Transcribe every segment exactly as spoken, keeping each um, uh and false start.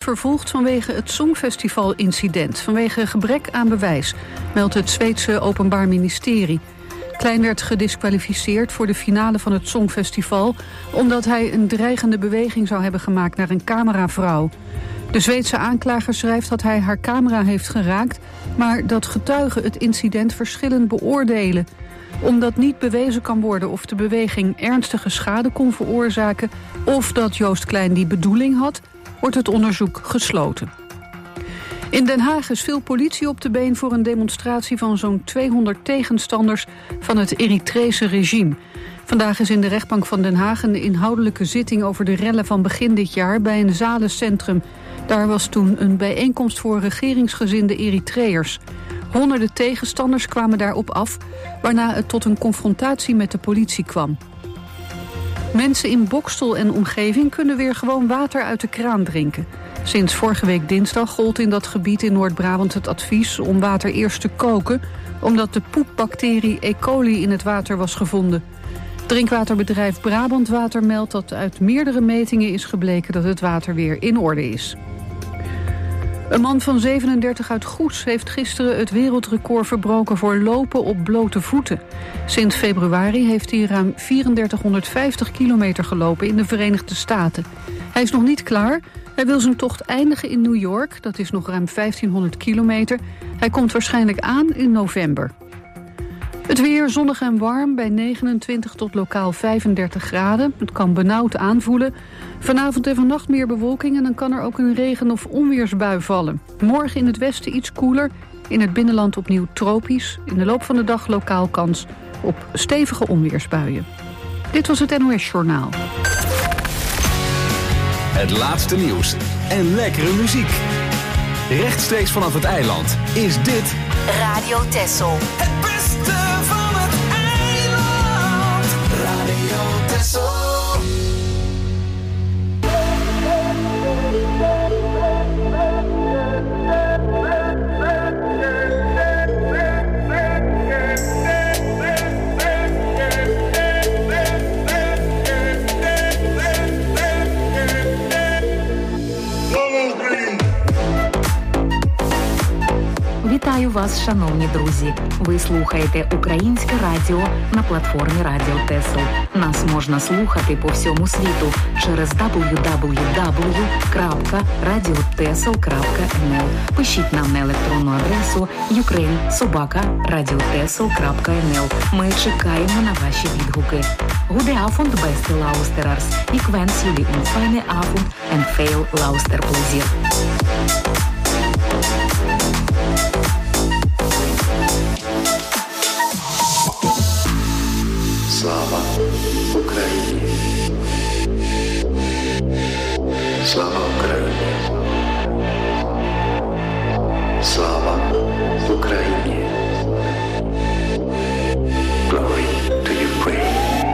vervolgd vanwege het Songfestival-incident, vanwege gebrek aan bewijs, meldt het Zweedse Openbaar Ministerie. Klein werd gediskwalificeerd voor de finale van het Songfestival omdat hij een dreigende beweging zou hebben gemaakt naar een cameravrouw. De Zweedse aanklager schrijft dat hij haar camera heeft geraakt, maar dat getuigen het incident verschillend beoordelen. Omdat niet bewezen kan worden of de beweging ernstige schade kon veroorzaken of dat Joost Klein die bedoeling had, wordt het onderzoek gesloten. In Den Haag is veel politie op de been voor een demonstratie van zo'n tweehonderd tegenstanders van het Eritrese regime. Vandaag is in de rechtbank van Den Haag een inhoudelijke zitting over de rellen van begin dit jaar bij een zalencentrum. Daar was toen een bijeenkomst voor regeringsgezinde Eritreërs. Honderden tegenstanders kwamen daarop af, waarna het tot een confrontatie met de politie kwam. Mensen in Boxtel en omgeving kunnen weer gewoon water uit de kraan drinken. Sinds vorige week dinsdag gold in dat gebied in Noord-Brabant het advies om water eerst te koken, omdat de poepbacterie E. coli in het water was gevonden. Drinkwaterbedrijf Brabantwater meldt dat uit meerdere metingen is gebleken dat het water weer in orde is. Een man van zevenendertig uit Goes heeft gisteren het wereldrecord verbroken voor lopen op blote voeten. Sinds februari heeft hij ruim drieduizend kilometer gelopen in de Verenigde Staten. Hij is nog niet klaar. Hij wil zijn tocht eindigen in New York, dat is nog ruim vijftienhonderd kilometer. Hij komt waarschijnlijk aan in november. Het weer zonnig en warm bij negenentwintig tot lokaal vijfendertig graden. Het kan benauwd aanvoelen. Vanavond en vannacht meer bewolking en dan kan er ook een regen- of onweersbui vallen. Morgen in het westen iets koeler, in het binnenland opnieuw tropisch. In de loop van de dag lokaal kans op stevige onweersbuien. Dit was het N O S-journaal. Het laatste nieuws en lekkere muziek. Rechtstreeks vanaf het eiland is dit Radio Texel. Het beste van het eiland. Radio Texel. Вітаю вас, шановні друзі! Ви слухаєте Українське радіо на платформі Радіо Тесл. Нас можна слухати по всьому світу через дабл ю дабл ю дабл ю крапка радіотесл крапка ен ел. Пишіть нам на електронну адресу юкрейн собака радіотесл крапка ен ел. Ми чекаємо на ваші відгуки. Гуде Afond, beste luisteraars. Ik wens jullie een fijne avond en veel luisterplezier. Слава Україні! Слава Україні! Слава Україні! Glory to Ukraine!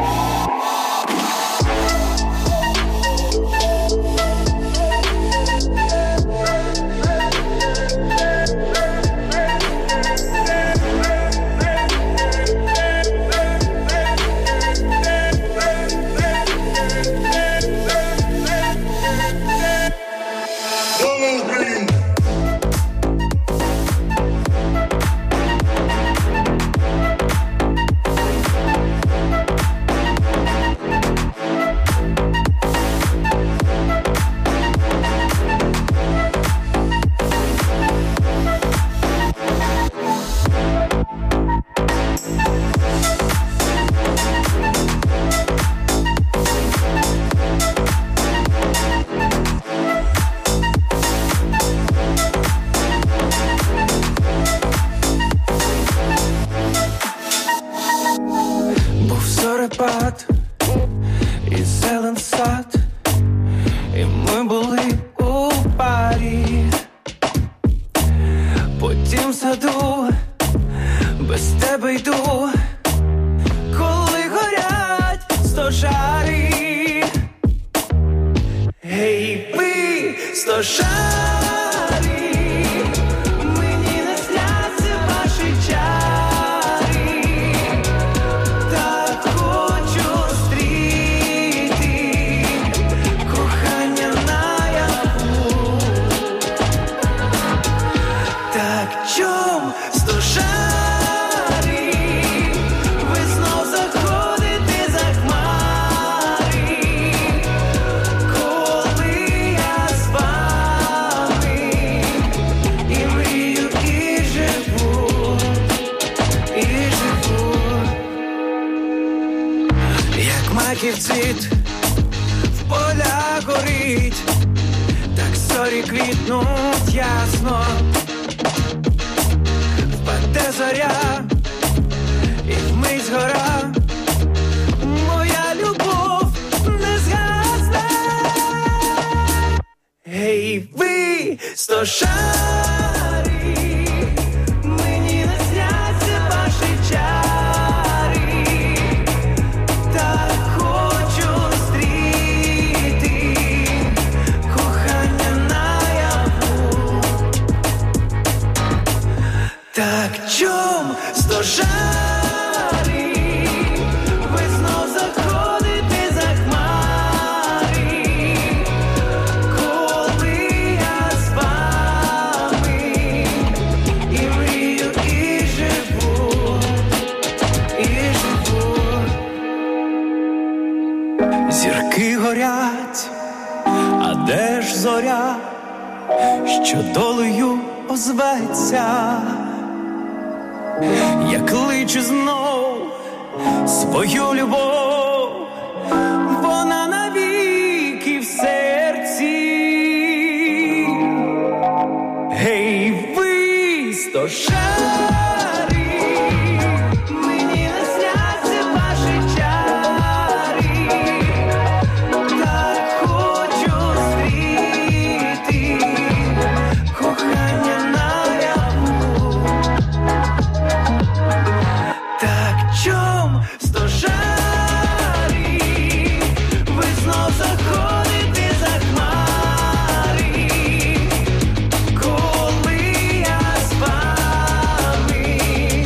Зорепад і зелен сад, і ми були у парі. Потім в саду без тебе йду, коли горять стожари. Гей, ви, стожари, мені не сняться ваші чари. Так хочу зустріти кохання наяву. зорі квітнуть ясно, впаде зоря, і вмить згора, моя любов не згасне. Гей, ви, стошарі, мені не сняться ваші чари, так хочу зустріти кохання наяву. Так чом, стошарі, ви знов заходите за хмари, коли я з вами і мрію, і живу, і живу. Зірки горять, а де ж зоря, що долею озветься? Я кличу знов свою любов, вона навіки в серці. Гей, ви, стошарі, мені не сняться ваші чари, так хочу зустріти кохання наяву. Так чом, стошарі, ви знов заходите за хмари, коли я з вами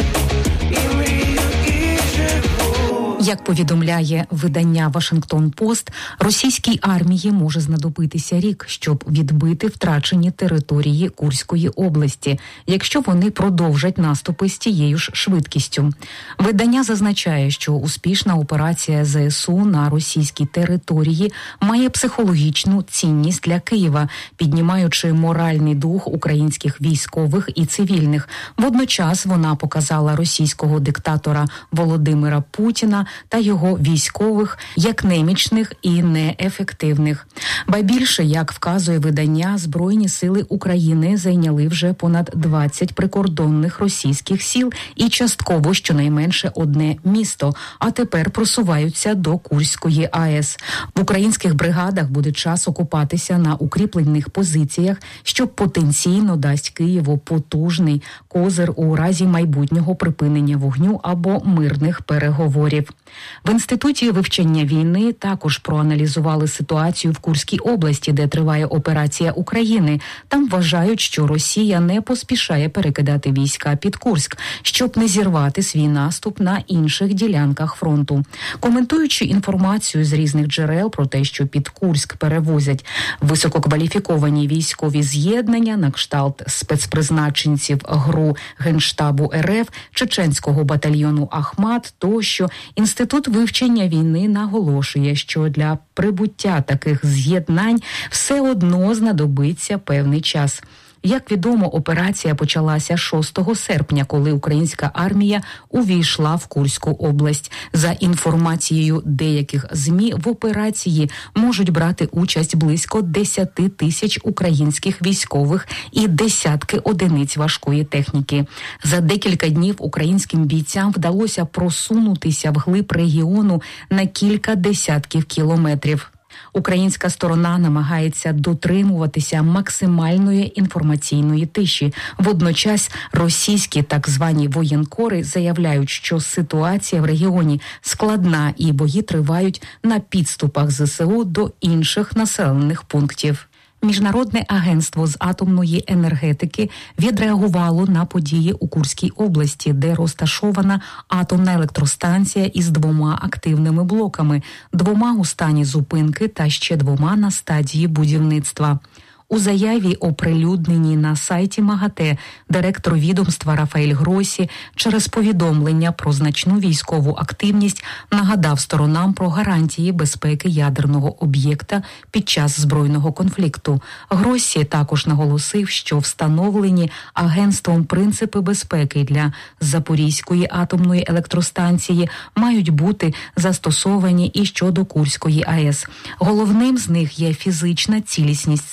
і мрію, і живу. Як повідомляє видання «Вашингтон-Пост», російській армії може знадобитися рік, щоб відбити втрачені території Курської області, якщо вони продовжать наступи з тією ж швидкістю. Видання зазначає, що успішна операція зе ес у на російській території має психологічну цінність для Києва, піднімаючи моральний дух українських військових і цивільних. Водночас вона показала російського диктатора Володимира Путіна та його військових як немічних і неефективних. Ба більше, як вказує видання, Збройні сили України зайняли вже понад двадцять прикордонних російських сіл і частково щонайменше одне місто, а тепер просуваються до Курської АЕС. В українських бригадах буде час окупатися на укріплених позиціях, що потенційно дасть Києву потужний козир у разі майбутнього припинення вогню або мирних переговорів. В Інституті вивчення війни також проаналізували ситуацію в Курській області, де триває операція України. Там вважають, що Росія не поспішає перекидати війська під Курськ, щоб не зірвати свій наступ на інших ділянках фронту. Коментуючи інформацію з різних джерел про те, що під Курськ перевозять висококваліфіковані військові з'єднання на кшталт спецпризначенців ГРУ Генштабу ер еф, чеченського батальйону Ахмат тощо, Інститут вивчення війни наголошує, що для прибуття таких з'єднань все одно знадобиться певний час. Як відомо, операція почалася шостого серпня, коли українська армія увійшла в Курську область. За інформацією деяких ЗМІ, в операції можуть брати участь близько десяти тисяч українських військових і десятки одиниць важкої техніки. За декілька днів українським бійцям вдалося просунутися вглиб регіону на кілька десятків кілометрів. Українська сторона намагається дотримуватися максимальної інформаційної тиші. Водночас російські так звані воєнкори заявляють, що ситуація в регіоні складна і бої тривають на підступах зе ес у до інших населених пунктів. Міжнародне агентство з атомної енергетики відреагувало на події у Курській області, де розташована атомна електростанція із двома активними блоками, двома у стані зупинки та ще двома на стадії будівництва. У заяві, оприлюдненій на сайті МАГАТЕ, директор відомства Рафаель Гросі через повідомлення про значну військову активність нагадав сторонам про гарантії безпеки ядерного об'єкта під час збройного конфлікту. Гросі також наголосив, що встановлені агентством принципи безпеки для Запорізької атомної електростанції мають бути застосовані і щодо Курської АЕС. Головним з них є фізична цілісність станції.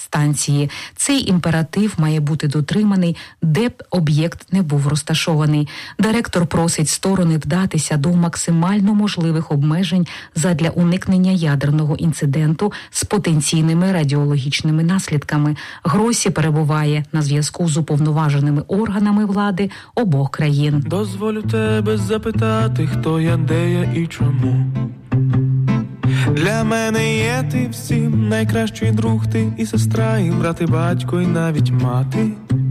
Конституції. Цей імператив має бути дотриманий, де б об'єкт не був розташований. Директор просить сторони вдатися до максимально можливих обмежень задля уникнення ядерного інциденту з потенційними радіологічними наслідками. Гросі перебуває на зв'язку з уповноваженими органами влади обох країн. Дозволю тебе запитати, хто я, де я і чому. Для мене є ти всім, найкращий друг ти і сестра, і брат, і батько, і навіть мати.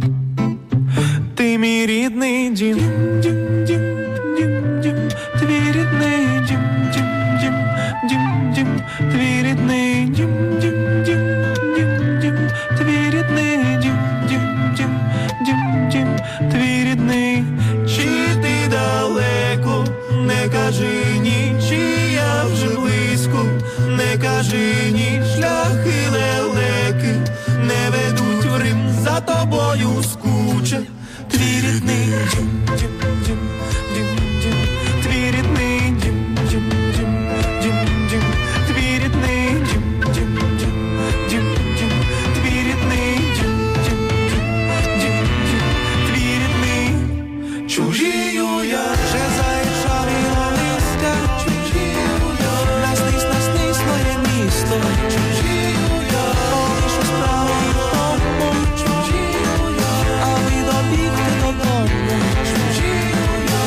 Ти мій рідний дім, дім, дім, дім, дім, твій рідний дім, дім, дім, дім, дім, твій рідний дім, дім, дім, дім, дім, твій рідний дім, дім, дім, дім, дім, твій рідний. Чи ти далеко, не кажи ні, чи я вже близько, не кажи ні, шляхи лелеки не ведуть в Рим, за тобою скуче. Твій рідний дім, дім, дім, дім, дім, твій рідний дім, дім, дім, дім, дім, твій рідний дім, дім, дім, дім, дім, твій рідний дім, дім, дім, дім, твій рідний. Чужію я вже заіржавіло листя, чужію я, наснись, наснись моє місто, чужію я, полишу справи і тому, чужію я, аби добігти додому, чужію я.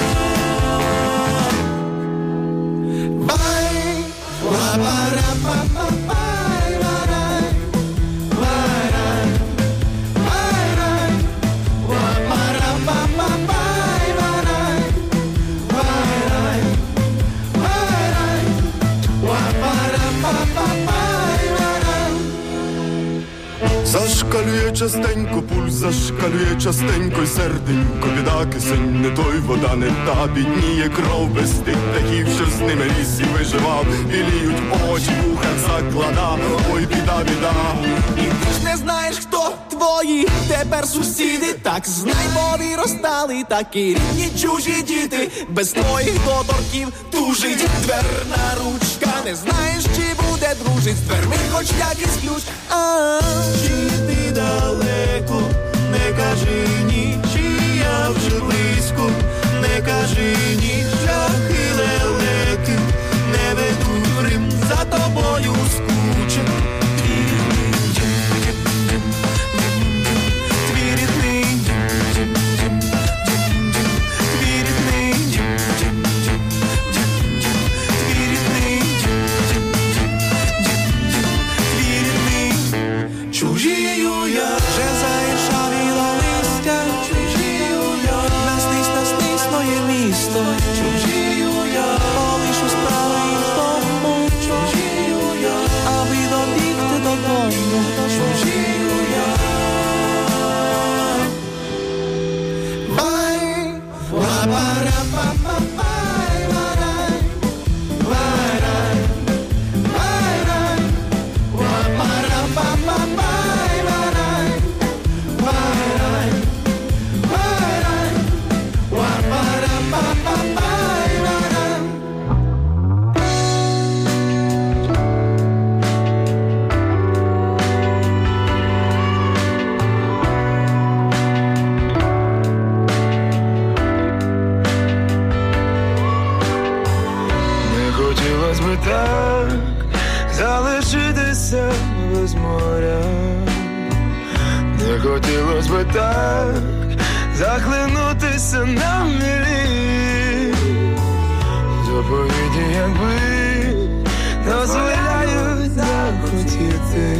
Бай, ла-ба-ра-ба-ба-бай, варай, варай, варай, ла-ба-ра-ба-ба-бай, варай, варай, варай, ла-ба-ра-ба-ба-бай, варай. Зашкалює частенько пульс, зашкалює частенько й серденько, біда кисень, не той, вода не та, бідніє кров без тих птахів, що з ними ліс і виживав, біліють очі, в ухах закладав, ой, біда, біда. І ти ж не знаєш, хто твої тепер сусіди, так знай, бо виростали такі рідні чужі діти, без твоїх доторків тужить дверна ручка, не знаєш, чи буде дружить з дверми, хоч якийсь ключ. А чи ти далеко, не кажи ні, чи я вже близько, не кажи ні, шляхи лелеки не ведуть в Рим, за тобою скуче. Твій рідний дім, дім, дім, дім, твій рідний дім, дім, дім, дім, дім, твій рідний дім, дім, дім, дім, твій рідний. Чужію я вже заіржавіло листя, чужію я, наснись, наснись моє місто, чужію я, полишу справи і тому, чужію я, аби добігти додому, чужію я. Бай, ла-ба-ра-ба-ба-бай, варай, варай, варай, ла-ба-ра-ба-ба-бай, варай, варай, варай, ла-ба-ра-ба-ба-бай, варай. Не хотілось би так залишитися без моря, не хотілось би так захлинутися на милі. Заповіді, якби дозволяють захотіти,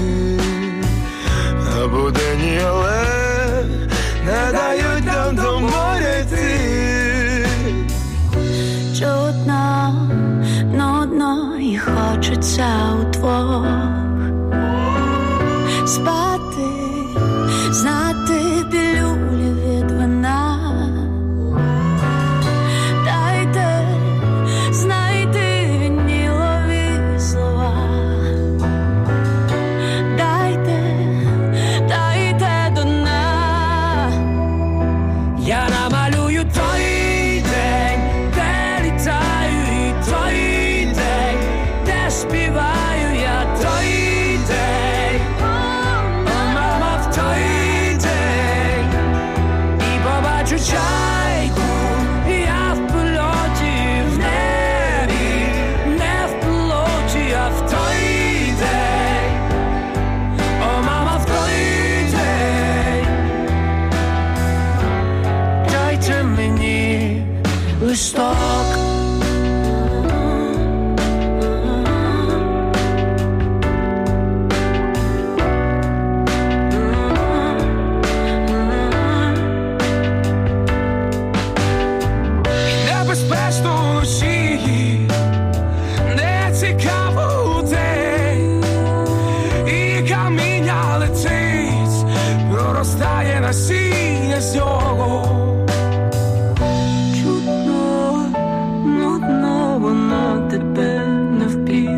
а будені, але не дають нам до моря йти. Чутно, нудно і хочеться удвох спати, знати пілюлі від вина. Дайте знайти вінілові слова. Дайте, дайте до дна. Я намалюю той день, де літаю, і той день, де співаю я, той день. проростає насіння з нього. Чудно, нудно, воно тебе не впів.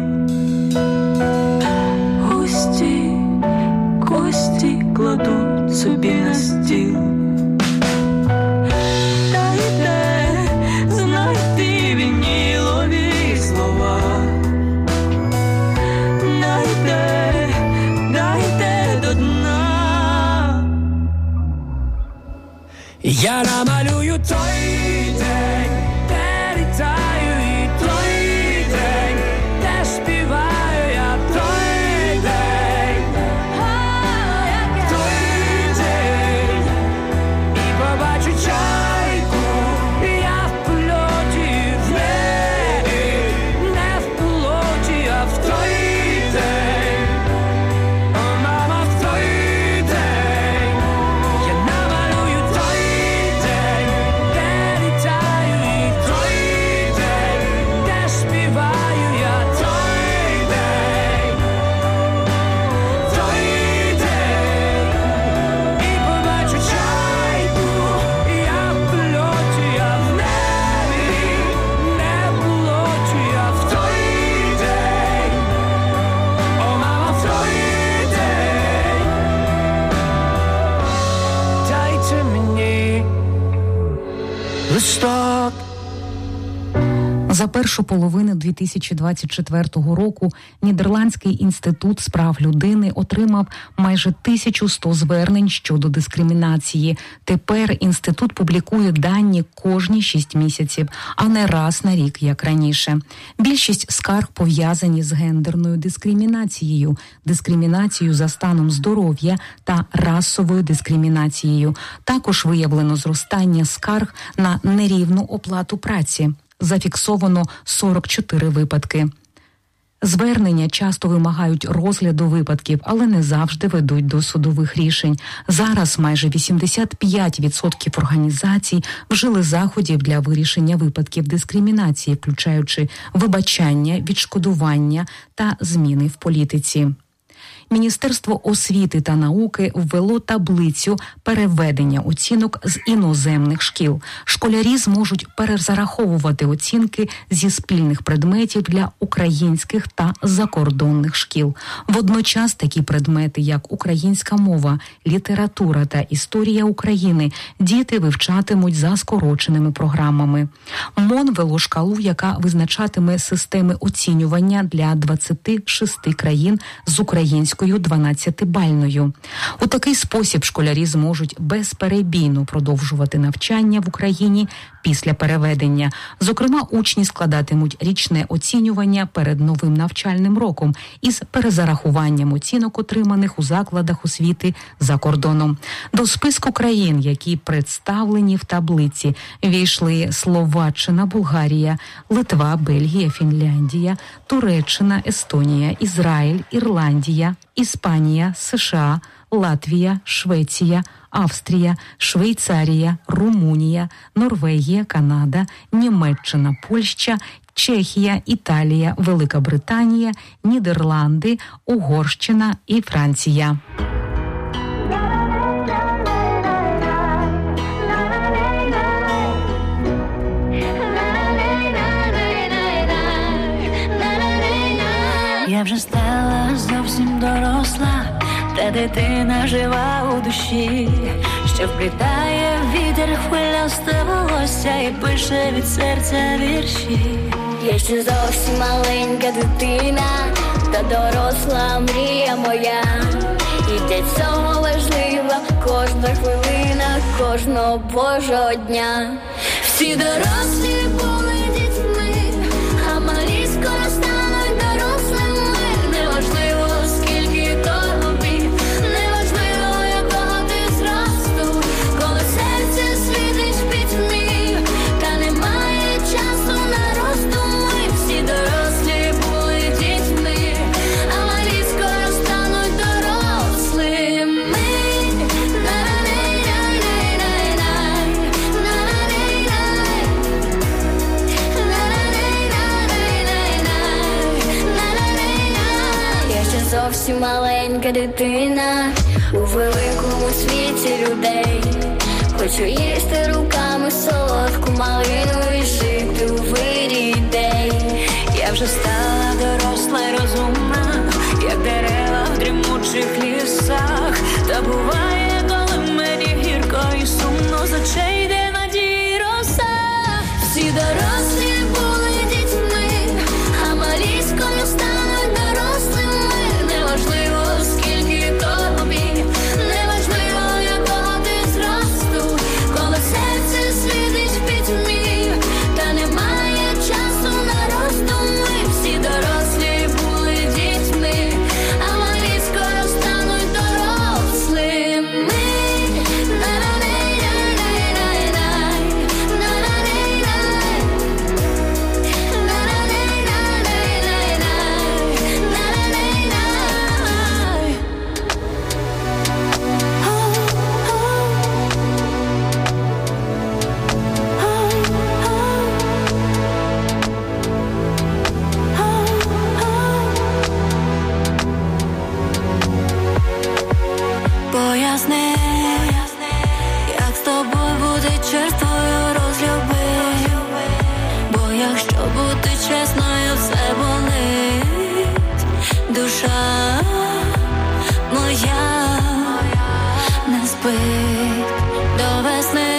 Гості, кості кладуть собі на стіл. Дайте знайти вінілові слова. Дайте, дайте до дна. Я намалюю той день, де літаю, і той день, де співаю я, той день, той день, і побачу чайку, я в польоті, в небі, не в полоті, а в той день, о, мама, в той день, я намалюю той день, де літаю, і той день, де співаю я, той день, той день, і побачу чайку, я в польоті, я в небі, не в полоті, а в той день, о, мама, в той день, дайте мені листок. За першу половину дві тисячі двадцять четвертого року Нідерландський інститут з прав людини отримав майже тисячу сто звернень щодо дискримінації. Тепер інститут публікує дані кожні шість місяців, а не раз на рік, як раніше. Більшість скарг пов'язані з гендерною дискримінацією, дискримінацією за станом здоров'я та расовою дискримінацією. Також виявлено зростання скарг на нерівну оплату праці. Зафіксовано сорок чотири випадки. Звернення часто вимагають розгляду випадків, але не завжди ведуть до судових рішень. Зараз майже вісімдесят п'ять відсотків організацій вжили заходів для вирішення випадків дискримінації, включаючи вибачання, відшкодування та зміни в політиці. Міністерство освіти та науки ввело таблицю переведення оцінок з іноземних шкіл. Школярі зможуть перезараховувати оцінки зі спільних предметів для українських та закордонних шкіл. Водночас такі предмети, як українська мова, література та історія України, діти вивчатимуть за скороченими програмами. МОН ввело шкалу, яка визначатиме системи оцінювання для двадцяти шести країн з українською дванадцятибальною. У такий спосіб школярі зможуть безперебійно продовжувати навчання в Україні після переведення. Зокрема, учні складатимуть річне оцінювання перед новим навчальним роком із перезарахуванням оцінок, отриманих у закладах освіти за кордоном. До списку країн, які представлені в таблиці, війшли Словаччина, Болгарія, Литва, Бельгія, Фінляндія, Туреччина, Естонія, Ізраїль, Ірландія, Іспанія, США, Латвія, Швеція, Австрія, Швейцарія, Румунія, Норвегія, Канада, Німеччина, Польща, Чехія, Італія, Велика Британія, Нідерланди, Угорщина і Франція. Я вже стала зовсім доросла, та дитина жива у душі, що вплітає вітер хвилясте волосся і пише від серця вірші. Я ще зовсім маленька дитина, та доросла мрія моя. І для цього важлива кожна хвилина, кожного Божого дня. Всі дорослі були дітьми, а малі скоро стануть дорослими. Неважливо, скільки тобі, неважливо, якого ти зросту, коли серце світить в пітьмі, та немає часу на роздуми. Всі дорослі були дітьми, а малі скоро стануть дорослими. Я ще зовсім маленька дитина у великому світі людей. Хочу їсти руками солодку малину і жити у вирі ідей. Я вже стала доросла й розумна, як дерева в дрімучих лісах. Та буває, коли мені гірко і сумно, з очей йде надії роса. Всі дорослі були дітьми, а малі скоро стануть дорослими. Неважливо, скільки тобі, неважливо, якого ти зросту, коли серце світить в пітьмі, та немає часу на роздуми. Всі дорослі були дітьми, а малі скоро стануть дорослими. Поясни, як з тобою бути чертою, розлюби. Бо якщо бути чесною, все болить. Душа моя не спить до весни,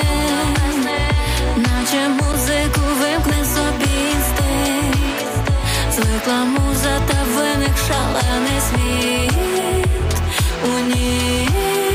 наче музику вимкне собі інстинкт. Звикла муза та виник шалений світ. У ній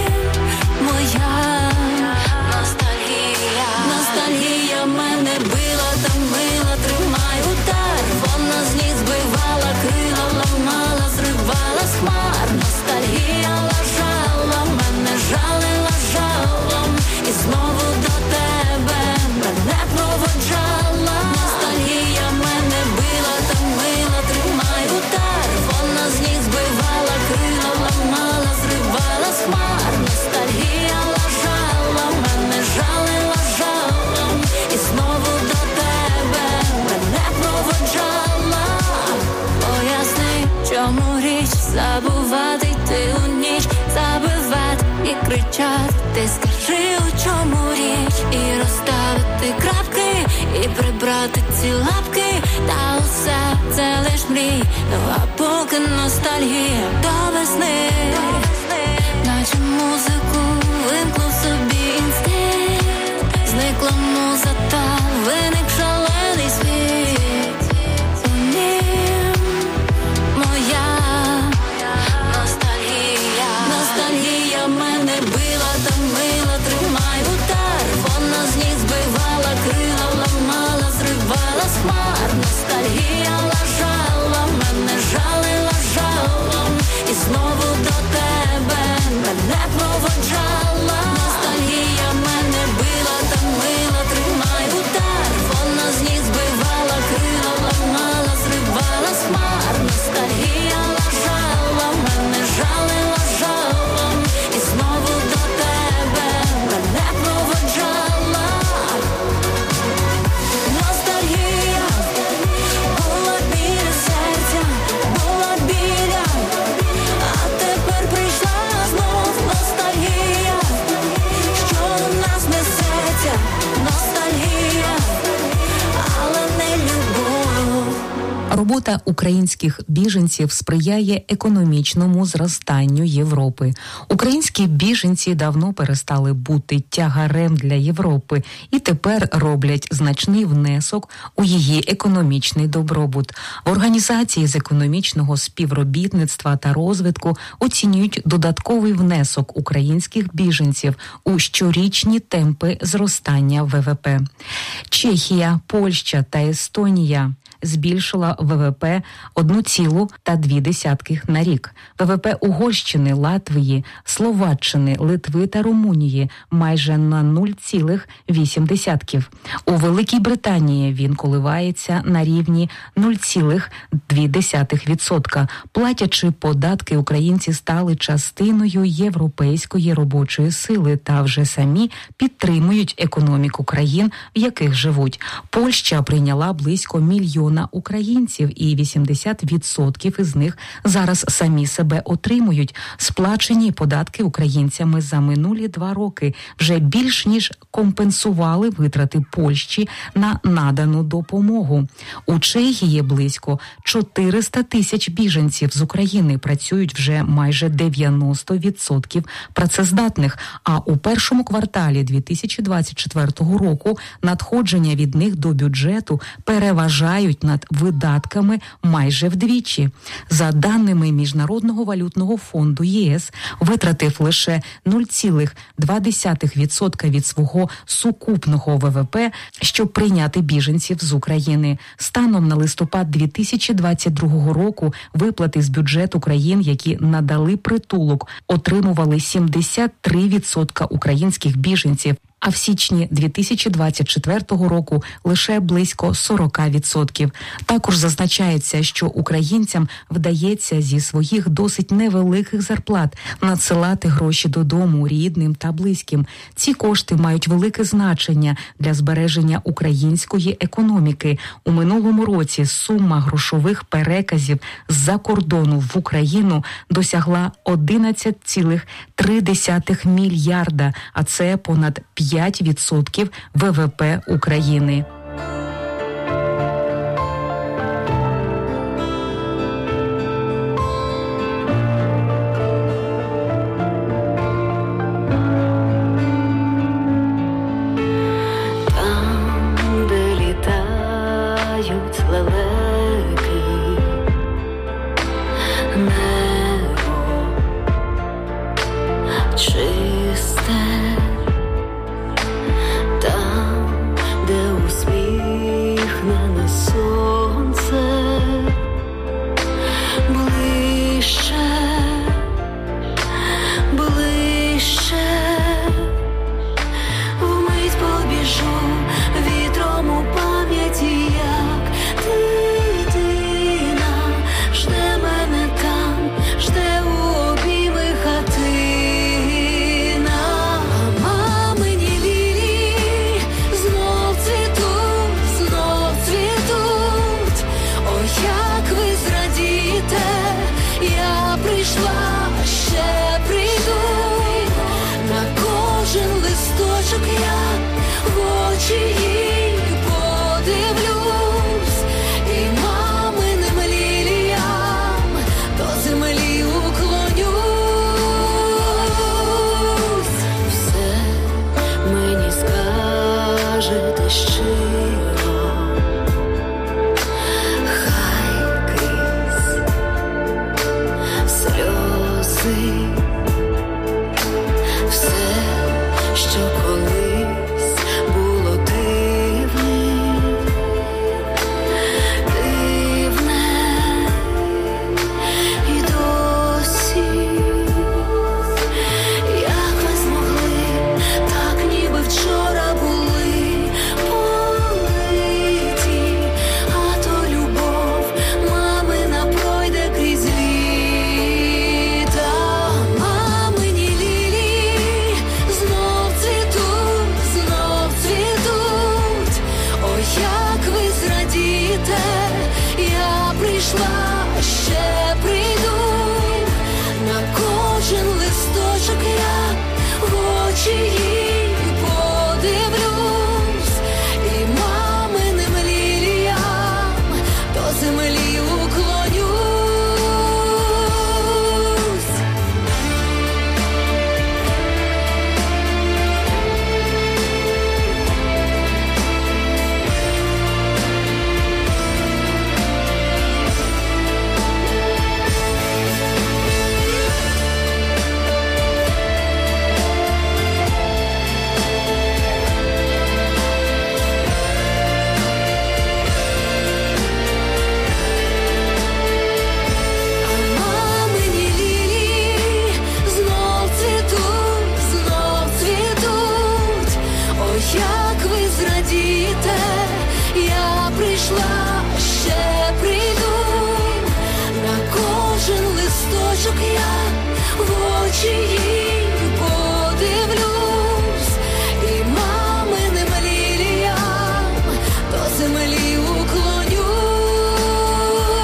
моя ностальгія. Ностальгія мене била та мила, тримай удар. Вона з ніг збивала крила, ламала, зривала з хмар. Ностальгія лажала, мене жалила жалом, і знову до тебе мене проводжала. Ностальгія мене била та мила, тримай удар. Вона з ніг збивала крила, ламала, зривала з хмар. Ностальгія лажала, мене жалила жалом, і знову до тебе мене проводжала. Поясни, чому річ забувати йти у ніч, забивати і кричати. Ти скажи, у чому річ, і розставити крапки, і прибрати ці лапки. Та усе це лиш мрій, ну а поки ностальгія до весни, наче музику вимкнув собі інстинкт. Зникла муза та виник шалений світ. У нім моя ностальгія. Ностальгія мене била та мила, тримай удар. Вона з ніг збивала крила, ламала, зривала з хмар. Ностальгія лажала, мене жалила жалом, і знову до тебе мене проводжала. Ностальгія мене била та мила, тримай удар. Вона з ніг збивала крила, ламала, зривала з хмар. Ностальгія лажала, мене жалила жалом, і знову до тебе мене проводжала. Ностальгія була біля серця, була біля, а тепер прийшла знов ностальгія, що до нас несеться. Ностальгія, але не любов. Робота українських біженців сприяє економічному зростанню Європи. Українські біженці давно перестали бути тягарем для Європи і тепер роблять значний внесок у її економічний добробут. В Організації з економічного співробітництва та розвитку оцінюють додатковий внесок українських біженців у щорічні темпи зростання ВВП. Чехія, Польща та Естонія збільшила ВВП одну цілу дві десятих на рік. ВВП Угорщини, Латвії, Словаччини, Литви та Румунії майже на нуль цілих вісім десятих. У Великій Британії він коливається на рівні нуль цілих дві десятих відсотка. Платячи податки, українці стали частиною європейської робочої сили та вже самі підтримують економіку країн, в яких живуть. Польща прийняла близько мільйона українців і вісімдесят відсотків із них зараз самі себе отримують. Сплачені податки українцями за минулі два роки вже більш ніж компенсували витрати Польщі на надану допомогу. У Чехії близько чотириста тисяч біженців з України, працюють вже майже дев'яносто відсотків працездатних, а у першому кварталі дві тисячі двадцять четвертого року надходження від них до бюджету переважають над видатками майже вдвічі. За даними Міжнародного валютного фонду ЄС, витратив лише нуль цілих два десятих відсотка від свого сукупного ВВП, щоб прийняти біженців з України. Станом на листопад дві тисячі двадцять другого року виплати з бюджету країн, які надали притулок, отримували сімдесят три відсотка українських біженців, а в січні дві тисячі двадцять четвертого року лише близько сорок відсотків. Також зазначається, що українцям вдається зі своїх досить невеликих зарплат надсилати гроші додому рідним та близьким. Ці кошти мають велике значення для збереження української економіки. У минулому році сума грошових переказів з-за кордону в Україну досягла одинадцять цілих три десятих мільярда, а це понад п'ять відсотків ВВП України. Там, де літають лелеки, небо чисте. Там, де усміхнене сонце, ближче, ближче, вмить побіжу вітром у пам'яті, як дитина жде мене там, жде у обійми хатина. Я прийшла, ще прийду, на кожен листочок я в очі їй подивлюсь, і маминим ліліям до землі уклонюсь. Все мені скажете щиро, хай крізь сльози, все, що колись було дивним, дивне і досі. Як ви змогли, так ніби вчора були политі, а то любов мамина пройде крізь літа. Мамині лілії знов цвітуть, знов цвітуть. Ой, як ви зрадіте, я прийшла, ще прийду, на кожен листочок я в очі їй подивлюсь, і маминим ліліям до землі уклонюсь. Мамині лілії знов цвітуть, знов цвітуть. Ой, як ви зрадіте, я прийшла, ще прийду, на кожен листочок я в очі їй подивлюсь, і маминим ліліям до землі уклонюсь.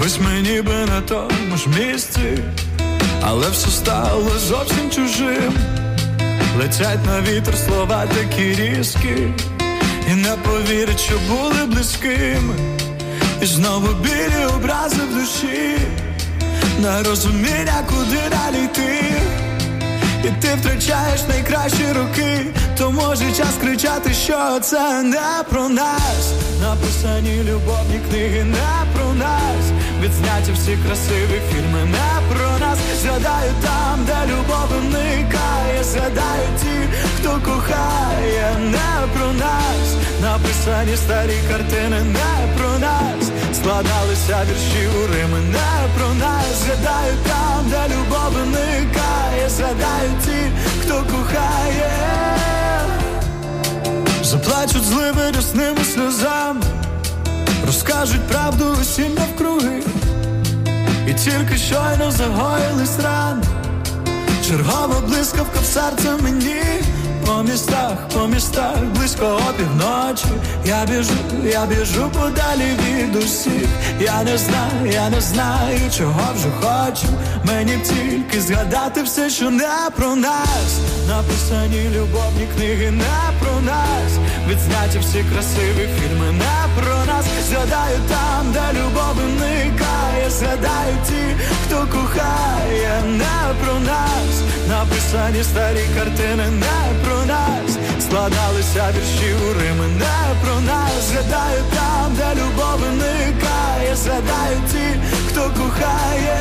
ось ми ніби на тому ж місці, але все стало зовсім чужим. Летять на вітер слова такі різкі, і не повірять, що були близькими. І знову білі образи в душі, на розуміння, куди далі йти. І ти втрачаєш найкращі роки, то може час кричати, що це не про нас. Написані любовні книги не про нас, відзняті всі красиві фільми не про нас. Згадаю там, де любов уникає, згадаю ті, хто кохає, не про нас. Написані старі картини не про нас, складалися вірші у Рими не про нас. Згадаю там, де любов уникає, згадаю ті, хто кохає. Заплачуть зливи рясними сльозами, розкажуть правду усім навкруги, і тільки щойно загоїлись рани, чергова блискавка в серце мені. По містах, по містах, близько опівночі я біжу, я біжу подалі від усіх. Я не знаю, я не знаю, чого вже хочу. Мені б тільки згадати все, що не про нас. Написані любовні книги не про нас, відзняті всі красиві фільми не про нас. Згадаю там, де любов уникає, згадаю ті, хто кохає, не про нас. Написані старі картини не про нас, складалися вірші у Рими не про нас. Згадаю там, де любов уникає, згадаю ті, хто кохає.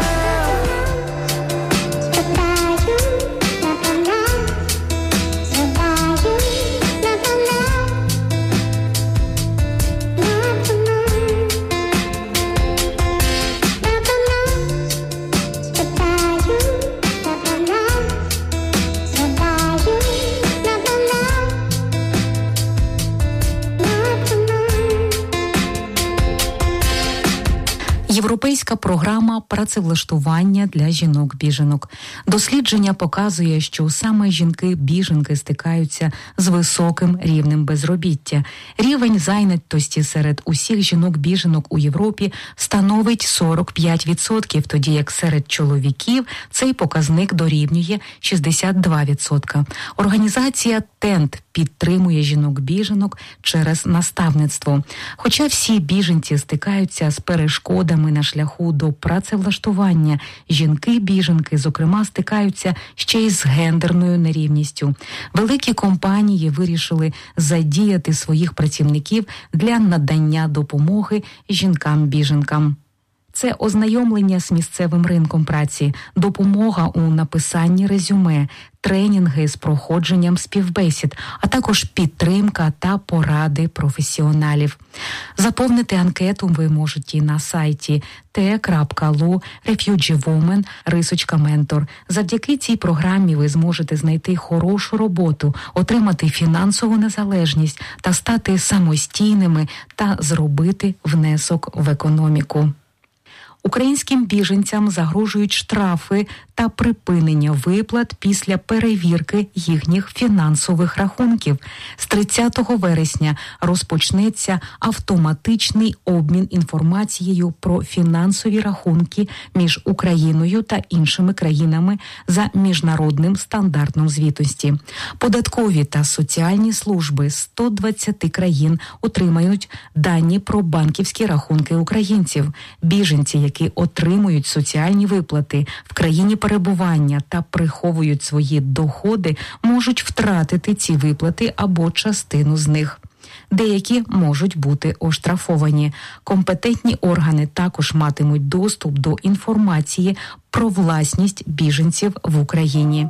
Європейська програма працевлаштування для жінок-біженок. Дослідження показує, що саме жінки-біженки стикаються з високим рівнем безробіття. Рівень зайнятості серед усіх жінок-біженок у Європі становить сорок п'ять відсотків, тоді як серед чоловіків цей показник дорівнює шістдесят два відсотки. Організація «Тент» підтримує жінок-біженок через наставництво. Хоча всі біженці стикаються з перешкодами на шляху до працевлаштування, жінки-біженки, зокрема, стикаються ще й з гендерною нерівністю. Великі компанії вирішили задіяти своїх працівників для надання допомоги жінкам-біженкам. Це ознайомлення з місцевим ринком праці, допомога у написанні резюме, тренінги з проходженням співбесід, а також підтримка та поради професіоналів. Заповнити анкету ви можете на сайті те крапка ел ю Refugee Woman рисочка ментор. Завдяки цій програмі ви зможете знайти хорошу роботу, отримати фінансову незалежність та стати самостійними та зробити внесок в економіку. Українським біженцям загрожують штрафи та припинення виплат після перевірки їхніх фінансових рахунків. З тридцятого вересня розпочнеться автоматичний обмін інформацією про фінансові рахунки між Україною та іншими країнами за міжнародним стандартом звітності. Податкові та соціальні служби сто двадцять країн отримають дані про банківські рахунки українців. Біженці, які отримують соціальні виплати в країні перебування та приховують свої доходи, можуть втратити ці виплати або частину з них. Деякі можуть бути оштрафовані. Компетентні органи також матимуть доступ до інформації про власність біженців в Україні.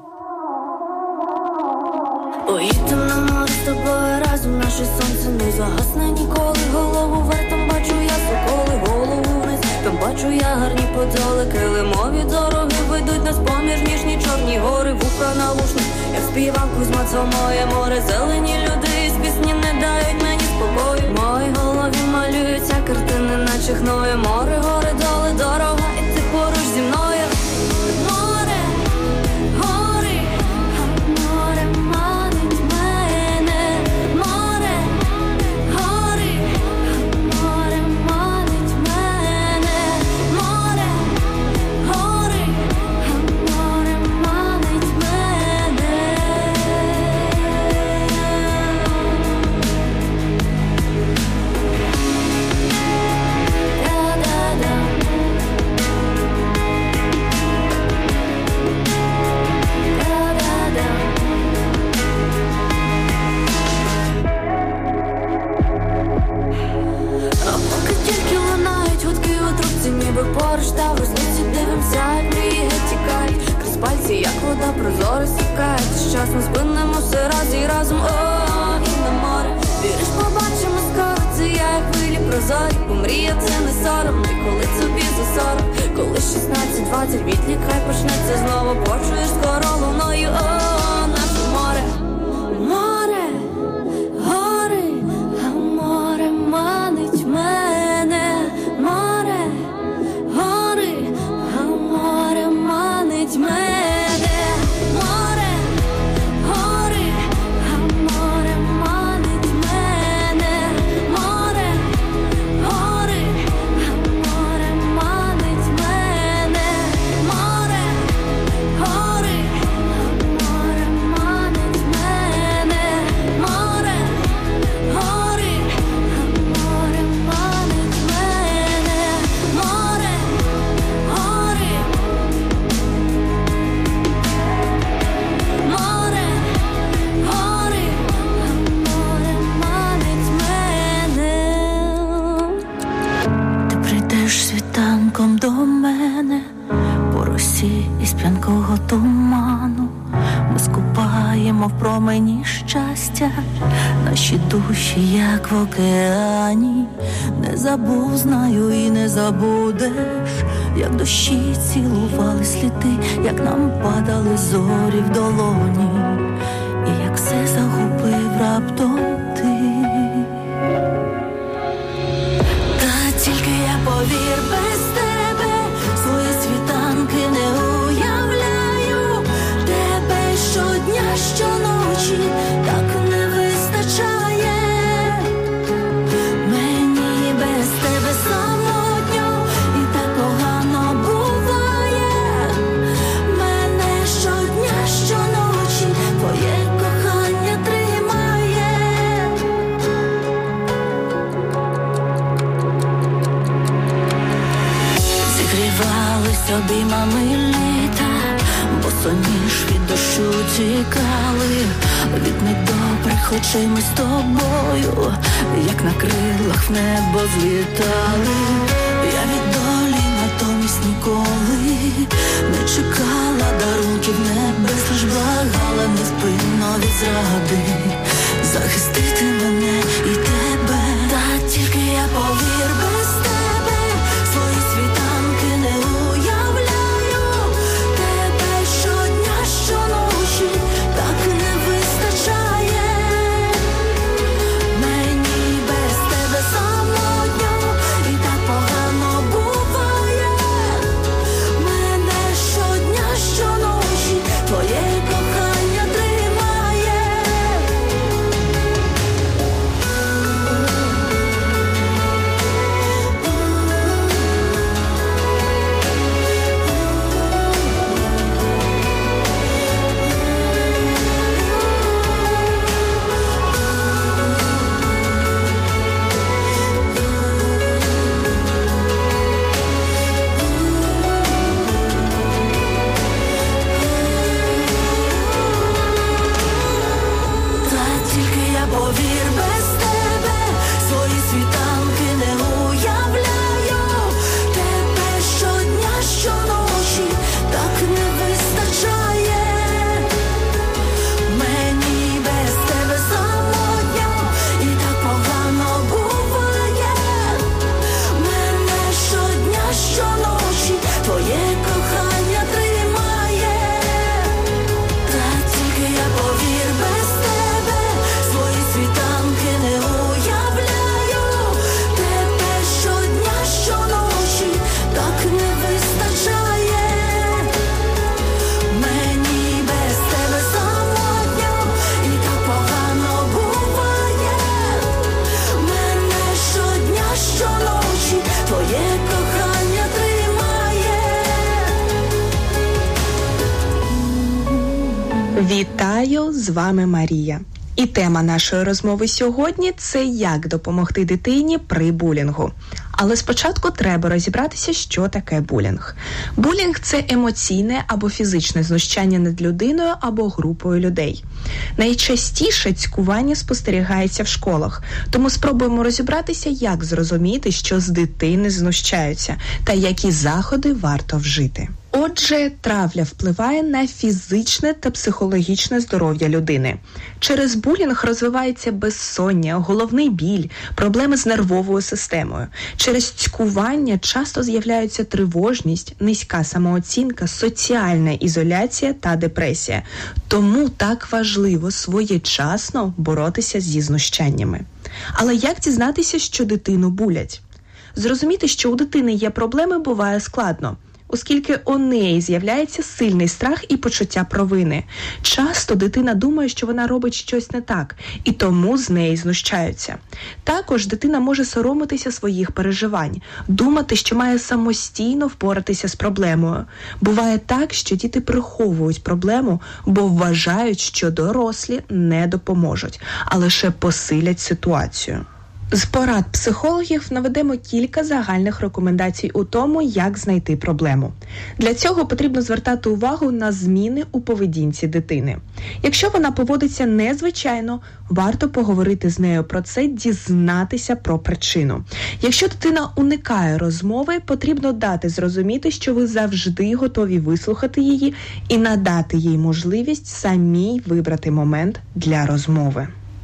Поїдемо з тобою разом, наше сонце не загасне ніколи. Голову вверх, там бачу я соколи, голову вниз, там бачу я гарні подоли. Килимові дороги ведуть нас поміж ніжні чорні гори. Вуха наушник, як співав Кузьма, це моє море. Зелені люди із пісні не дають мені спокою. В моїй голові малюються картини, наче хною. Море, гори, доли, дорога, і ти поруч зі мною. Море, гори, море манить мене. Море, гори, море манить мене. час ми спинимося раз і разом, о, і на море. Віриш, побачимо скоро, це я як хвилі прозорі. Бо мрія це не сором, і коли тобі за сорок. Коли шістнадцять-двадцять відлік, хай почнеться знову. Почуєш скоро луною, о, наше море. Море, гори, а море манить мене. Море, гори, а море манить мене. Море, гори, а море манить мене. Море, гори, а море манить мене. Море, гори, а море манить мене. Море, гори, а море манить мене. Море, гори. Море, гори, а море манить мене. Ти прийдеш світанком до мене по росі із п'янкого туману. Ми скупаємо в промені щастя, наші душі, як в океані. Не забув, знаю, і не забудеш, як дощі цілували сліди, як нам падали зорі в долоні, і як все загубив раптом ти. Та тільки я, повір, без тебе свої світанки не уявляю. Тебе щодня, щоночі так не вистачає. Мені без тебе самотньо і так погано буває. Мене щодня, щоночі твоє кохання тримає. Зігрівались обіймами літа, босоніж від дощу тікали. Від недобрих очей ми з тобою, як на крилах в небо злітали. Я від долі натомість ніколи не чекала дарунків небес, лиш благала невпинно від зради захистити мене і тебе. Та тільки я, повір, без тебе свої світанки не уявляю. Тебе щодня, щоночі так не вистачає. Мені без тебе самотньо і так погано буває. Мене щодня, щоночі твоє кохання тримає. Та тільки я, повір, без тебе свої світанки не уявляю. Тебе щодня, щоночі так не вистачає. Мені без тебе самотньо і так погано буває. Мене щодня, щоночі твоє кохання тримає. Та тільки я, повір, без тебе свої світанки не уявляю. Тебе щодня, щоночі так не вистачає. Мені без тебе самотньо і так погано буває. Мене щодня, щоночі твоє кохання тримає. Вітаю, з вами Марія. І тема нашої розмови сьогодні – це як допомогти дитині при булінгу. Але спочатку треба розібратися, що таке булінг. Булінг – це емоційне або фізичне знущання над людиною або групою людей. Найчастіше цькування спостерігається в школах, тому спробуємо розібратися, як зрозуміти, що з дитини знущаються, та які заходи варто вжити. Отже, травля впливає на фізичне та психологічне здоров'я людини. Через булінг розвивається безсоння, головний біль, проблеми з нервовою системою. Через цькування часто з'являються тривожність, низька самооцінка, соціальна ізоляція та депресія. Тому так важливо своєчасно боротися зі знущаннями. Але як дізнатися, що дитину булять? Зрозуміти, що у дитини є проблеми, буває складно, оскільки у неї з'являється сильний страх і почуття провини. Часто дитина думає, що вона робить щось не так, і тому з неї знущаються. Також дитина може соромитися своїх переживань, думати, що має самостійно впоратися з проблемою. Буває так, що діти приховують проблему, бо вважають, що дорослі не допоможуть, а лише посилять ситуацію. З порад психологів наведемо кілька загальних рекомендацій у тому, як знайти проблему. Для цього потрібно звертати увагу на зміни у поведінці дитини. Якщо вона поводиться незвичайно, варто поговорити з нею про це, дізнатися про причину. Якщо дитина уникає розмови, потрібно дати зрозуміти, що ви завжди готові вислухати її і надати їй можливість самій вибрати момент для розмови.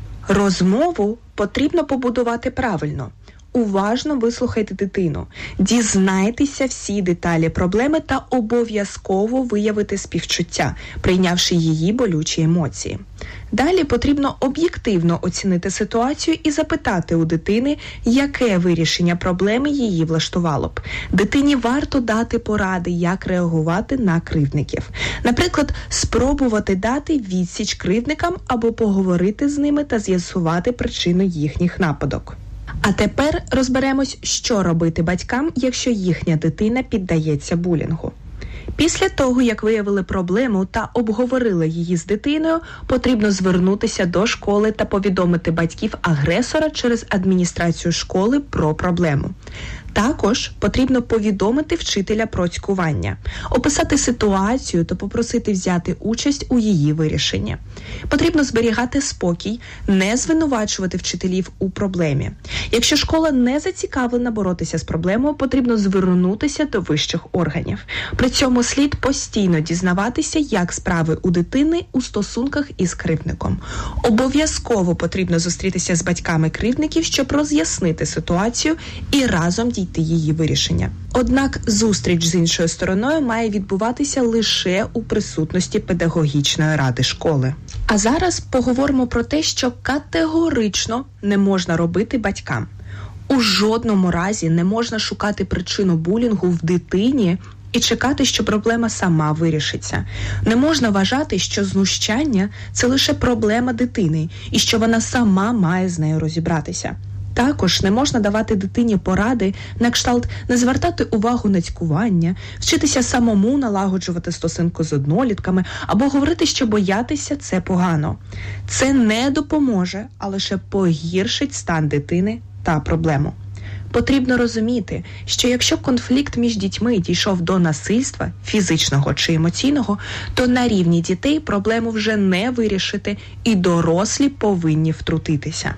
Розмову потрібно побудувати правильно. Уважно вислухайте дитину, дізнайтеся всі деталі проблеми та обов'язково виявити співчуття, прийнявши її болючі емоції. Далі потрібно об'єктивно оцінити ситуацію і запитати у дитини, яке вирішення проблеми її влаштувало б. Дитині варто дати поради, як реагувати на кривдників. Наприклад, спробувати дати відсіч кривдникам або поговорити з ними та з'ясувати причину їхніх нападок. А тепер розберемось, що робити батькам, якщо їхня дитина піддається булінгу. Після того, як виявили проблему та обговорили її з дитиною, потрібно звернутися до школи та повідомити батьків агресора через адміністрацію школи про проблему. Також потрібно повідомити вчителя про цькування, описати ситуацію та попросити взяти участь у її вирішенні. Потрібно зберігати спокій, не звинувачувати вчителів у проблемі. Якщо школа не зацікавлена боротися з проблемою, потрібно звернутися до вищих органів. При цьому слід постійно дізнаватися, як справи у дитини у стосунках із кривдником. Обов'язково потрібно зустрітися з батьками кривдників, щоб роз'яснити ситуацію і разом дійти її вирішення. Однак зустріч з іншою стороною має відбуватися лише у присутності педагогічної ради школи. А зараз поговоримо про те, що категорично не можна робити батькам. У жодному разі не можна шукати причину булінгу в дитині і чекати, що проблема сама вирішиться. Не можна вважати, що знущання – це лише проблема дитини і що вона сама має з нею розібратися. Також не можна давати дитині поради на кшталт не звертати увагу на цькування, вчитися самому налагоджувати стосунки з однолітками або говорити, що боятися – це погано. Це не допоможе, а лише погіршить стан дитини та проблему. Потрібно розуміти, що якщо конфлікт між дітьми дійшов до насильства, фізичного чи емоційного, то на рівні дітей проблему вже не вирішити і дорослі повинні втрутитися.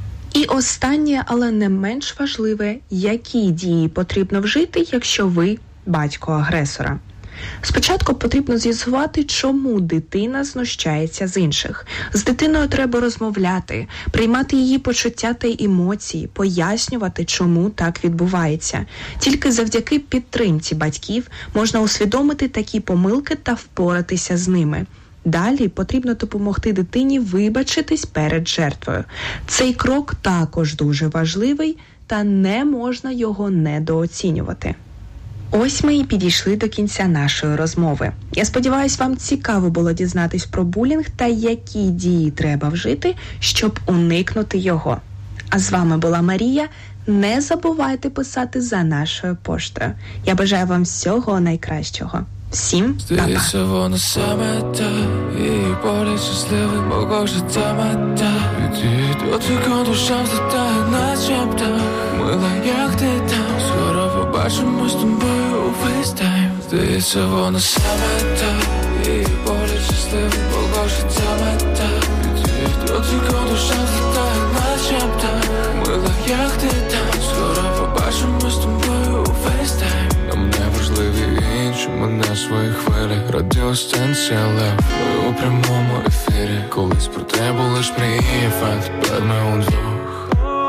І останнє, але не менш важливе, які дії потрібно вжити, якщо ви батько агресора. Спочатку потрібно з'ясувати, чому дитина знущається з інших. З дитиною треба розмовляти, приймати її почуття та емоції, пояснювати, чому так відбувається. Тільки завдяки підтримці батьків можна усвідомити такі помилки та впоратися з ними. Далі потрібно допомогти дитині вибачитись перед жертвою. Цей крок також дуже важливий, та не можна його недооцінювати. Ось ми і підійшли до кінця нашої розмови. Я сподіваюся, вам цікаво було дізнатись про булінг та які дії треба вжити, щоб уникнути його. А з вами була Марія. Не забувайте писати за нашою поштою. Я бажаю вам всього найкращого. Всім па-па. Здається, воно саме так, і погляд щасливий, бо життя мета. Від до секунду шанс літає, наче птах. Мила, як ти там, побачимо з тобою у FaceTime. Здається, воно саме так. Її погляд щасливий, бо життя мета. Від дотику душа злітає, наче птах. Мила, як ти там? Скоро побачимо з тобою у FaceTime. Нам не важливі інші, ми на своїй хвилі. Радіостанція Лев, ми у прямому ефірі. Колись про те були ж мрії, факт, тепер ми удвох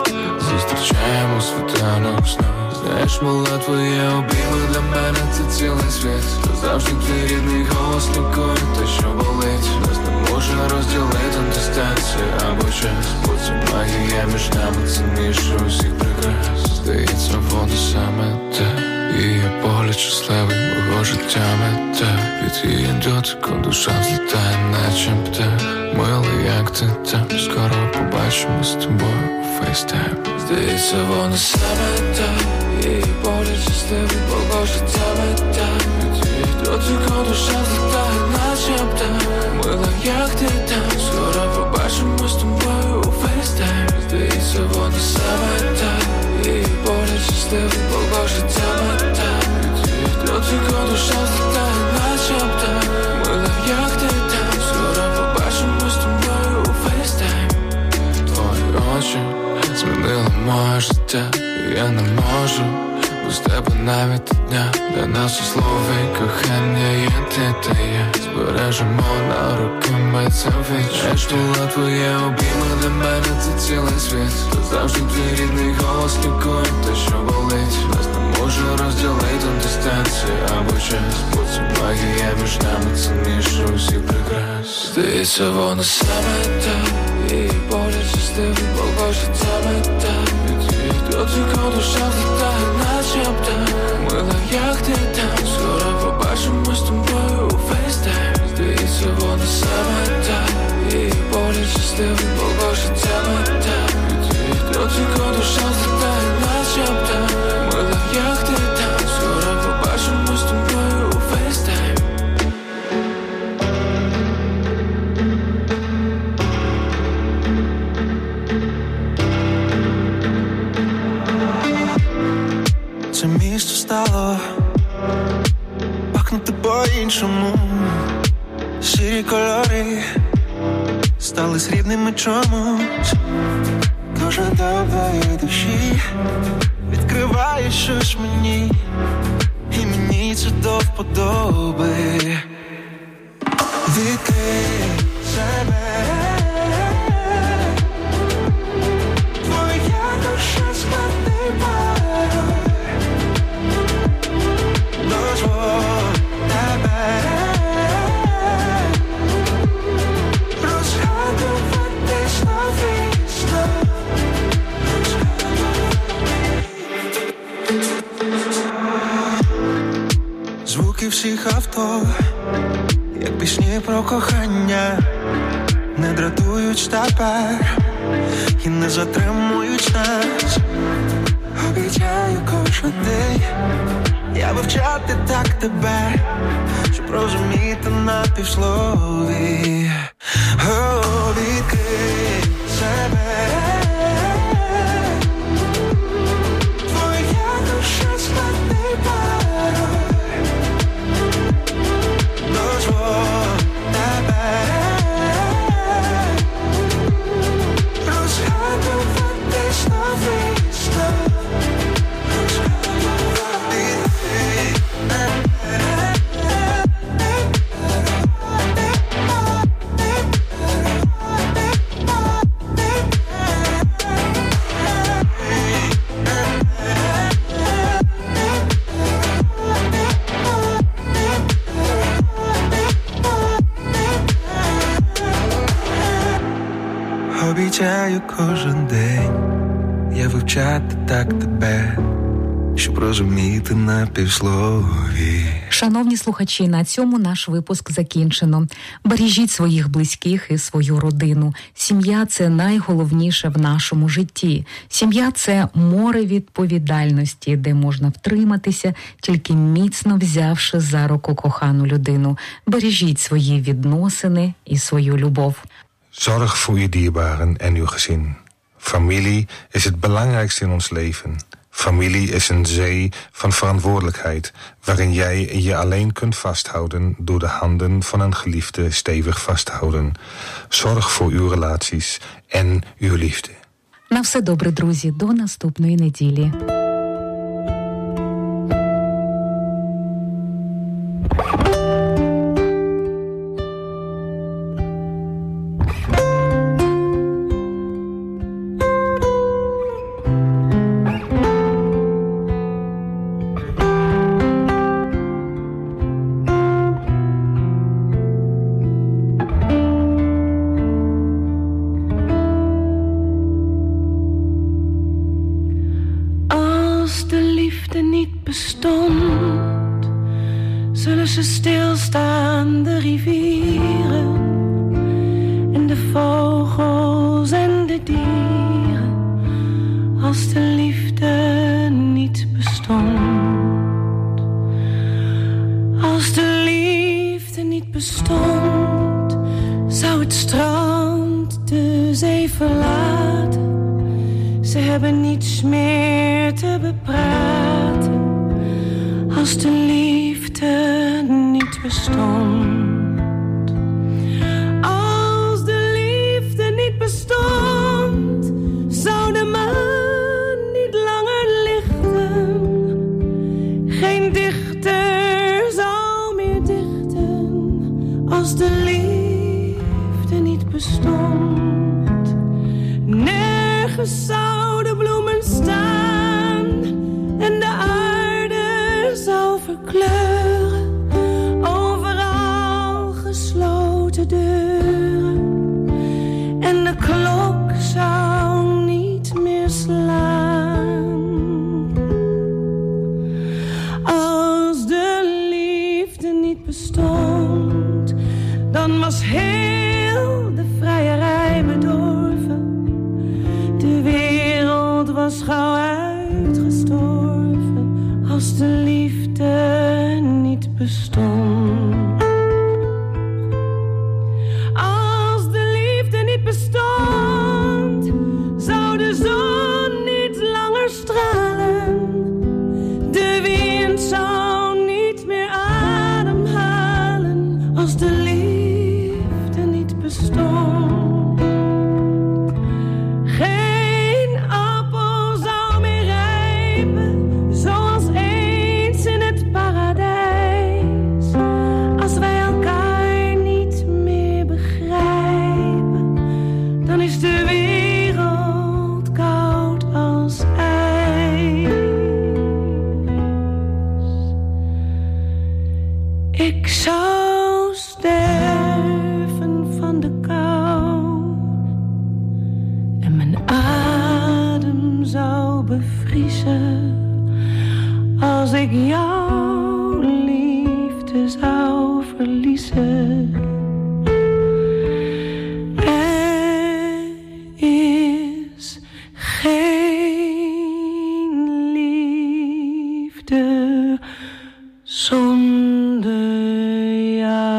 зустрічаємо світанок знов. Знаєш, мила, твоє обійми для мене це цілий світ. Завжди твій рідний голос лікує те, що болить. Нас не може розділити дистанція або час, бо це магія між нами цінніше усіх прикрас. Здається, воно саме те. Її погляд щасливий, мого життя мета. Від її дотику душа злітає, наче птах. Мила, як ти там? Скоро побачимо з тобою у FaceTime. Здається, воно саме так. Її погляд щасливий, бо життя мета. Від її дотику душа злітає, наче птах. Мила, як ти там? Скоро побачимо з тобою у FaceTime. Здається, воно саме так. Її погляд щасливий, бо життя мета. Від її дотику душа злітає, наче птах. Мила, як ти там? Скоро побачимо з тобою у FaceTime. Твої очі змінили моє життя, і я не можу без тебе навіть дня. Для нас у слові кохання є ти та я. Збережемо на руки ми це віч. Знаєш, була твоє обійми для мене це цілий світ. Та завжди твій рідний голос лікує те, що болить. Нас не може розділити дистанція або час, бо це магія між нами цінніше усіх прикрас. Здається, воно саме так. Її погляд щасливий, бо життя мета. Від її дотику душа злітає, наче птах. Мила, як ти там? Скоро побачимо з тобою у FaceTime. Здається, воно саме так. Її погляд щасливий, бо життя мета. Від її дотику душа злітає, наче птах. Мила, як ти там? Скоро побачимо з тобою у FaceTime. Це місто стало пахнути по-іншому. Сірі кольори стали срібними чомусь. Кожен до твоєї душі відкриває щось мені, і мені це до вподоби. Відкрий себе, твоя душа складний пароль. Дозволь тебе розгадувати знов і знов. Звуки всіх авто, як пісні про кохання, не дратують тепер і не затримують нас. Обіцяю кожен день я вивчати так тебе, щоб розуміти на півслові. О, відкрий себе, твоя душа складний пароль. Дозволь тебе розгадувати знов і знов. Обіцяю кожен день я вивчати так тебе, щоб розуміти на півслові. Шановні слухачі, на цьому наш випуск закінчено. Бережіть своїх близьких і свою родину. Сім'я – це найголовніше в нашому житті. Сім'я – це море відповідальності, де можна втриматися, тільки міцно взявши за руку кохану людину. Бережіть свої відносини і свою любов. Zorg voor je dierbaren en uw gezin. Familie is het belangrijkste in ons leven. Familie is een zee van verantwoordelijkheid, waarin jij je alleen kunt vasthouden door de handen van een geliefde stevig vasthouden. Zorg voor uw relaties en uw liefde. На все добре, друзі, до наступної неділі. bestond, zullen ze stilstaan, de rivieren en de vogels en de dieren, als de liefde niet bestond. Als de liefde niet bestond, zou het strand de zee verlaten. Ze hebben niets meer te bepraten, als de liefde niet bestond. Als de liefde niet bestond, zou de maan niet langer lichten. Geen dichter zou meer dichten, als de liefde niet bestond. Nergens zou de bloemen staan en de aarde zou verkleuren. Overal gesloten deuren en de klok zou niet meer slaan. Als de liefde niet bestond, dan was heel de vrijerij bedorven. De wereld was gauw uitgestorven, als de liefde niet bestond. Als de liefde niet bestond, zou de zon niet langer stralen. De wind zou niet meer ademhalen, als de liefde niet bestond. Geen appel zou meer rijpen, zoals eens in het paradijs. Als wij elkaar niet meer begrijpen, dan is de wereld koud als ijs. Ik zou sterven van de kou en mijn adem zou bevriezen, als ik jouw liefde zou verliezen. Er is geen liefde zonder jou.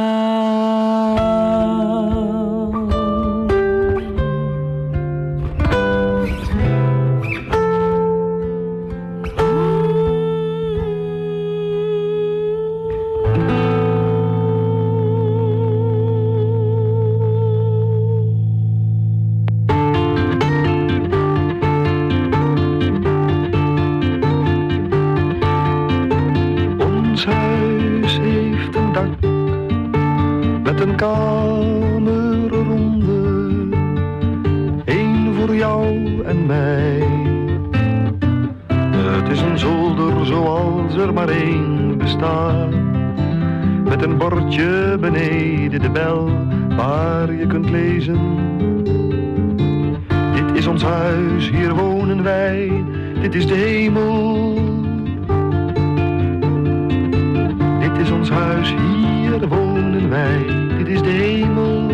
Ons huis heeft een dak met een kamerronde, één voor jou en mij. Het is een zolder zoals er maar één bestaat, met een bordje beneden de bel waar je kunt lezen: dit is ons huis, hier wonen wij, dit is de hemel. Dit is ons huis, hier wonen wij, dit is de hemel.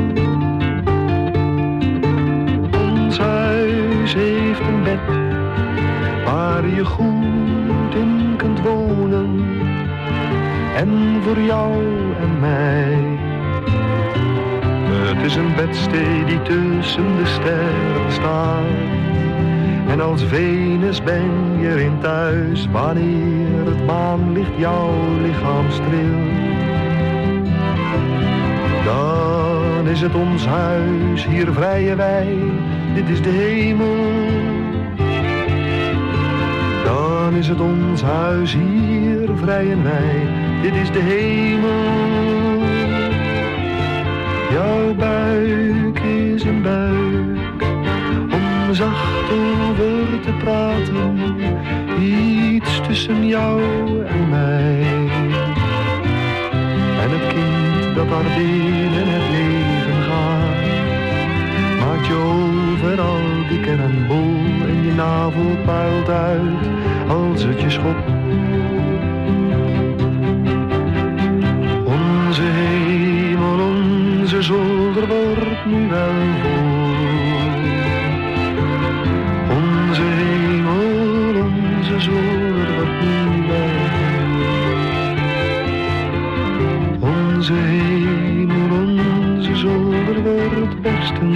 Ons huis heeft een bed waar je goed in kunt wonen, en voor jou en mij. Het is een bedstee die tussen de sterren staat, en En als Venus ben je erin thuis, wanneer het maanlicht jouw lichaam streelt. Dan is het ons huis, hier vrijen wij, dit is de hemel. Dan is het ons huis, hier vrijen wij, dit is de hemel. Jouw buik is een buik, om zacht over te praten, iets tussen jou en mij. En het kind dat daar binnen het leven gaat, maakt je overal dikker en bol en je navel puilt uit als het je schopt. Onze hemel, onze zolder wordt nu wel vol. Onze hemel, onze zolder wordt nu wel vol. Onze hemel, onze zolder wordt barstens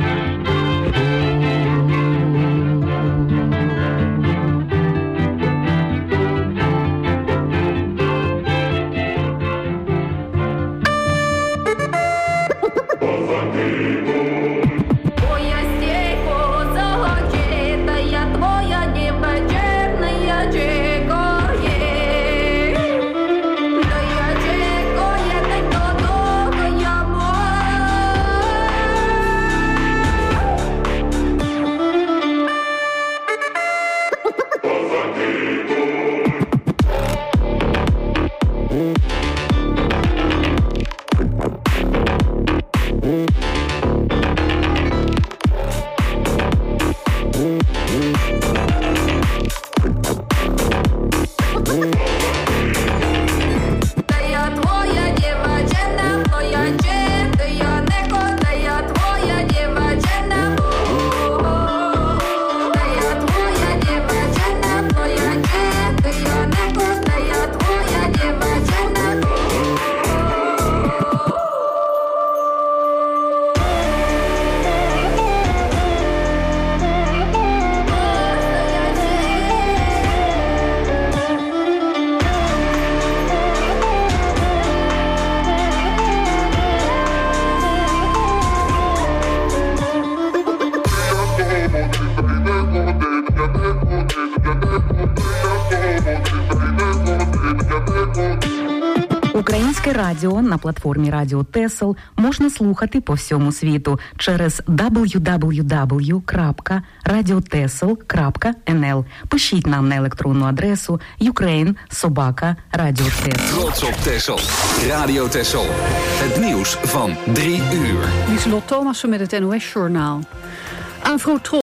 Українське радіо на платформі Радіо Тесел можна слухати по всьому світу через дабл ю дабл ю дабл ю крапка радіотесел крапка ен ел. Пишіть нам на електронну адресу ukraine собака радіотесел. Trots op Tessel. Radio Tessel. Het nieuws van drie uur. Lieselot Thomassen met het N O S-journaal. Afro